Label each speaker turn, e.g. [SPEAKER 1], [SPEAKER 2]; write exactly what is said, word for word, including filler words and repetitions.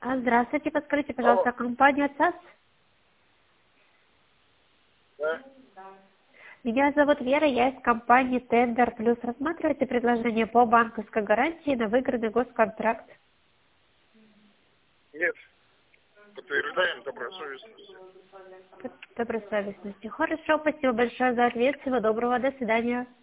[SPEAKER 1] А, Здравствуйте, подскажите,
[SPEAKER 2] Алло.
[SPEAKER 1] пожалуйста, компания ЦАС?
[SPEAKER 2] Да.
[SPEAKER 1] Меня зовут Вера, я из компании Тендер Плюс. Рассматриваете предложение по банковской гарантии на выигранный госконтракт?
[SPEAKER 2] Нет. Подтверждаем добросовестность.
[SPEAKER 1] Добросовестности. Хорошо, спасибо большое за ответ. Всего доброго, до свидания.